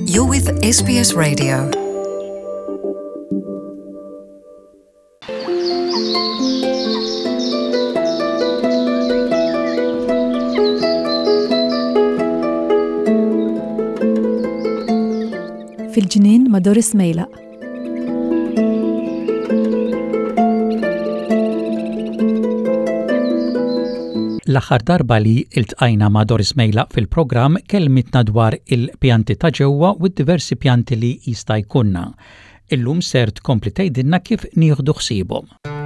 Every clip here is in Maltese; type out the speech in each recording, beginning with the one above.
You're with SBS Radio. في الجنين مع دوريس ميلا. L-aħħar darba li iltqajna ma' Doris Mejla fil-programm kelmitna dwar il-pjanti ta' ġewwa u d-diversi pjanti li jista' jkunna. Illum ser tkompli tgħidilna kif nieħdu ħsiebhom.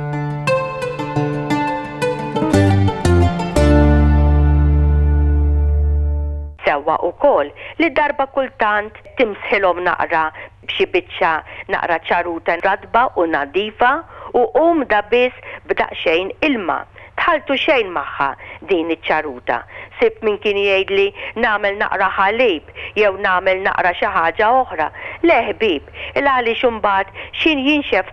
Sewwa wkoll li darba kultant timsħilhom naqra b'xi biċċa naqra ċaruta radba u nadifa u qumda biss b'daqsxejn ilma. Tħaltu xejn magħha din iċ-ċaruta. Sibt min kien jgħidli nagħmel naqra ħalib jew nagħmel naqra xi ħaġa oħra. Le ħbieb, il għaliex imbagħad x'in jinxef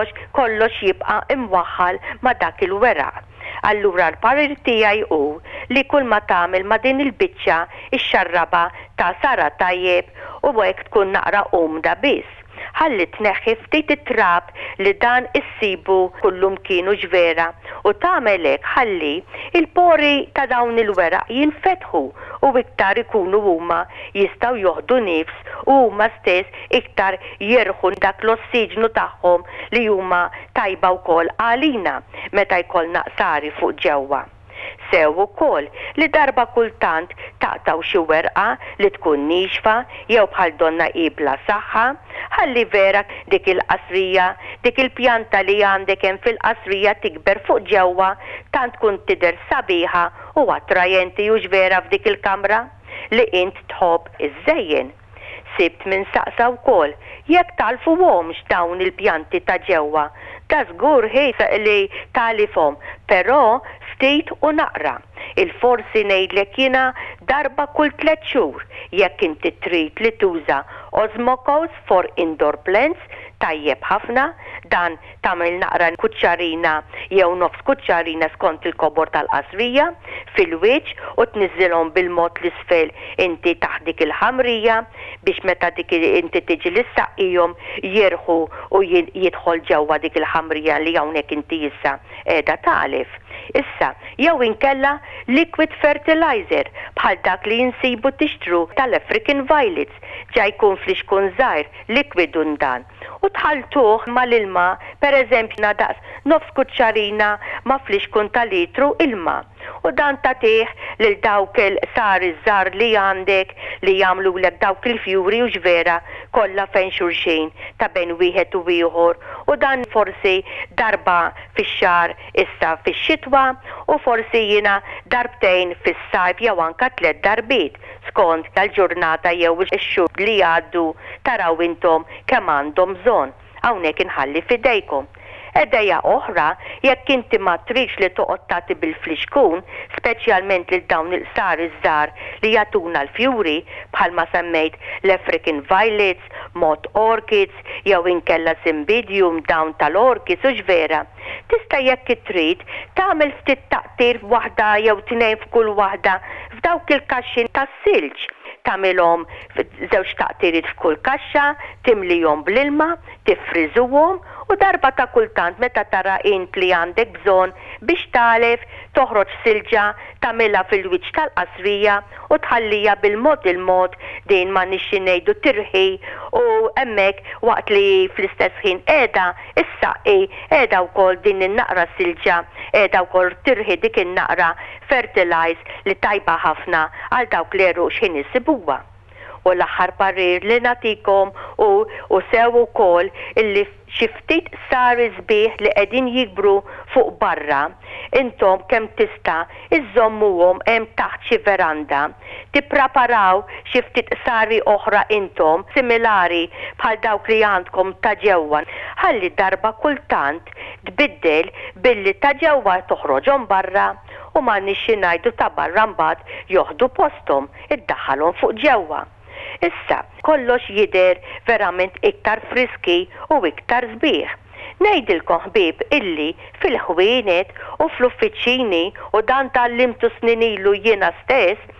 kollox jibqa' imwaħħal ma' dak il-weraq. Allura l-parir tiegħi hu li kull ma tagħmel ma' din il-biċċa ix-xarraba ta' sara tajjeb u hekk tkun naqra qumda biss. Ħalli tneħħi ftit it-trab li dan issibu kullum kienu ġvera u tagħmel hekk ħalli il-pori ta' dawn il-weraq jinfetħu u iktar ikunu huma jistgħu joħdu nifs u huma stess iktar jerħu dak l-ossiġnu tagħhom li huma tajba wkoll għalina meta jkollna qsari fuq ġewwa. Sew ukoll li darba kultant taqtaw xi werqa li tkun nixfa jew bħal donna qibla saħħa, ħalli vera dik il-qasrija, dik il-pjanta li għandek hemm fil-qasrija tikber fuq ġewwa tant tkun tidher sabiħa u attrajenti u ġvera f'dik il-kamra li int tħobb iż-żejjen. Sibt minn saqsa wkoll jekk talfuhomx dawn il-pjanti ta' ġewwa, ta' żgur ħejsa li talifhom, però ftit u naqra. Il-forsi ngħidlek jiena darba kull 3 xhur jekk inti trid li tuża Osmocote for indoor plants tajjeb ħafna, dan tagħmel naqra kuċċarina jew nofs kuċċarina skont il-kobor tal-qasrija fil-wiċċ u tniżżilhom bil-mod l-isfel inti taħt dik il-ħamrija biex meta dik inti tiġi lissaqihom jerħu u jidħol ġewwa dik il-ħamrija li hawnhekk inti issa qiegħda tagħlef. Issa, jew inkella liquid fertilizer bħal dak li jinsibu tixtru tal-African Violets ġaj jkun fl-ixkun żgħir liquidun dan. U tħaltuh mal-ilma, pereżempju daqs nofs kuċċarina ma' fl-ixkun ta' litru ilma. U dan tagħtih lil dawk il-sari żgħar li għandek li jagħmlulek dawk il-fjuri u ġvera kollha fejn xulxin ta' bejn wieħed u ieħor u dan forsi darba fix-xahar issa fix-xitwa u forsi jiena darbtejn fis-sajf jew anke 3 darbiet skont tal-ġurnata jew ix-xhur li għaddu taraw intom kemm għandhom bżonn. Hawnhekk inħalli f'idejkom. Edeja oħra, jekk inti ma tridx li toqgħod tagħti bil-fliexkun, speċjalment lil dawn il-sari żgħar li jagħtuna l-fjuri bħalma semmejt l-African Violets, Mod Orchids, jew inkella Cymbidium dawn tal-orchids u ġvera. Tista' jekk trid tagħmel ftit taqtir f'waħda jew tnejn f'kull waħda f'dawk il-kaxxin tas-silġ. Tagħmilhom żewġ taqtiriet f'kull kaxxa, timlihom bl-ilma, tifriżuhom u darba ta' kultant meta tara int li għandek bżonn biex talef toħroġ silġa tagħmilha fil-wiċċ tal-qasrija u tħallija bil-mod il-mod din ma nixxi ngħidu tirħi u hemmhekk waqt li fl-istess ħin qiegħda issaqi qiegħda wkoll din in-naqra silġa qiegħda wkoll tirħi dik in-naqra fertilize li tajba ħafna għal dawk li għeruq x'in isibuha. U l-aħħar parir li nagħtikom u sew ukoll illi xi ftit sari sbieħ li qegħdin jikbru fuq barra, intom kemm tista' iżommuhom hemm taħt xi veranda, tippreparaw xi ftit sari oħra intom similari bħal dawk li għandkom ta' ġewwa, ħalli darba kultant tbiddel billi ta' ġewwa toħroġhom barra u ma nixxi ngħidu ta' barra mbagħad joħdu posthom iddaħħalhom fuq ġewwa. Issa, kollox jidher verament iktar friski u iktar sbieħ. Ngħidilkom ħbieb illi fil-ħwienet u fl-uffiċċini u dan tallimtu snin ilu jiena stess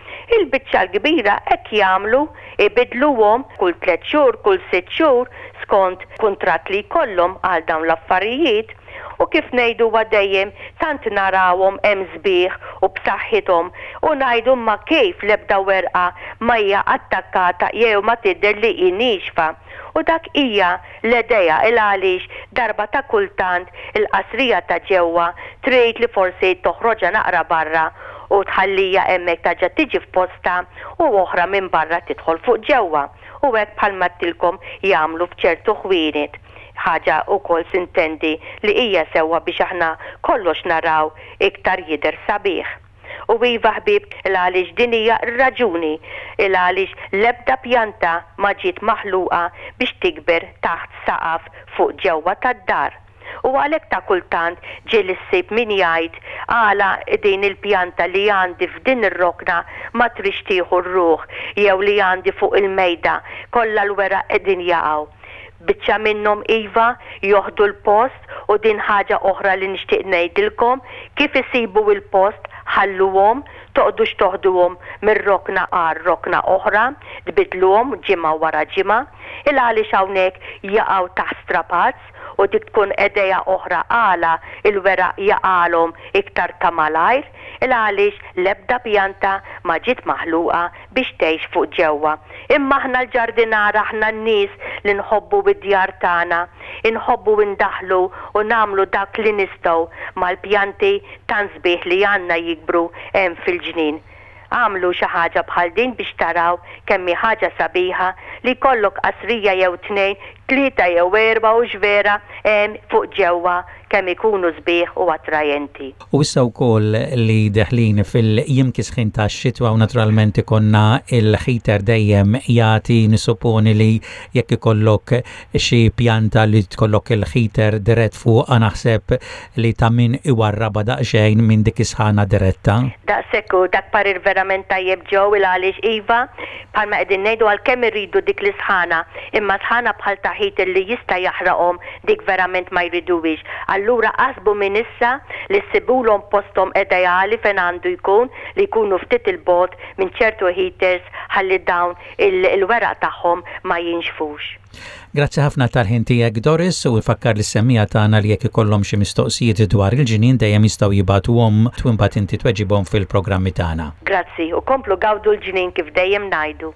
Il-biċċa l-kbira hekk jagħmlu ibidluhom kull 3 xhur, kull 6 xhur skont kuntratt li jkollhom għal dawn l-affarijiet. U kif ngħidu dejjem tant narawhom hemm sbieħ u b'saħħithom u ngħidu ma kif l-ebda werqa ma hija attakkata jew ma tidher li hi nixfa. U dak hija l-idea il għaliex darba ta' kultant il-qasrija ta' ġewwa trid li forsi toħroġa naqra barra u tħallija hemmhekk taġa tiġi f'posta u oħra minn barra tidħol fuq ġewwa. U hekk bħalma tilkom jagħmlu f'ċertu ħwienet. Ħaġa wkoll sintendi li hija sewwa biex aħna kollox naraw iktar jidher sabiħ. U iva ħbib il-għaliex din hija r-raġuni il-għaliex l-ebda pjanta ma ġiet maħluqa biex tikber taħt saqaf fuq ġewwa tad-dar. U għalhekk ta' kultant ġieli ssib min jgħid għala din il-pjanta li għandi f'din ir-rokna ma trix tieħu r-ruħ jew li għandi fuq il-mejda kollha l-weraq qegħdin jaqgħu. Biċċa minnhom iva joħdu l-post u din ħaġa oħra li nixtieq ngħidilkom kif isibu il-post ħalluhom toqdux toħduhom mir-rokna għal rokna oħra, tbidluhom ġimgħa wara ġimgħa, il għaliex hawnhekk jaqgħu taħt strapazz u dik tkun edeja oħra għala il-weraq jaqalhom iktar ta' malajr, il għaliex l-ebda pjanta ma ġiet maħluqa biex tgħix fuq ġewwa. Imma aħna l-ġardinar aħna n-nies li nħobbu bid-djar tagħna, inħobbu ndaħlu u nagħmlu dak li nistgħu mal-pjanti tan sbieħ li għandna jikbru hemm fil-ġnien. Għamlu xi ħaġa bħal din biex taraw kemm hi ħaġa sabiħa li jkollok qasrija jew 2, 3 jew 4 u x'vera hemm fuq ġewwa kemm ikunu sbieħ u attrajenti. U issa wkoll li deħlin fil-jiem kisħin tax-xitwa u naturalment ikonna il-heater dejjem jagħti nisupponi li jekk ikollok xi pjanta li tkollok il-heater dirett fuq naħseb li ta' min iwarraba daqsxejn minn dik isħana diretta. Daqshekk dak parir verament tajjeb ġew il għaliex iva bħalma qegħdin ngħidu għalkemm irridu dik l-isħana imma sħana bħal ta' heater li jista' jaħraqhom dik verament ma jridux. Allura qasbu minn issa li ssibulhom posthom ideali fejn għandu jkun li jkunu ftit il-bot minn ċertu heaters ħalli dawn il-weraq tagħhom ma jinxfux. Grazzi ħafna tal-ħin tiegħek Doris u nfakkar li semmija tagħna li jekk ikollhom xi mistoqsijiet dwar il-ġinien dejjem jistgħu jibgħatuhom tu imbagħad inti tweġibhom fil-programmi tagħna. Grazzi u komplu gawdu l-ġinien kif dejjem ngħidu.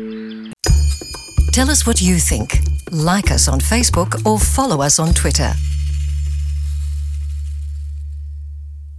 Tell us what you think. Like us on Facebook or follow us on Twitter.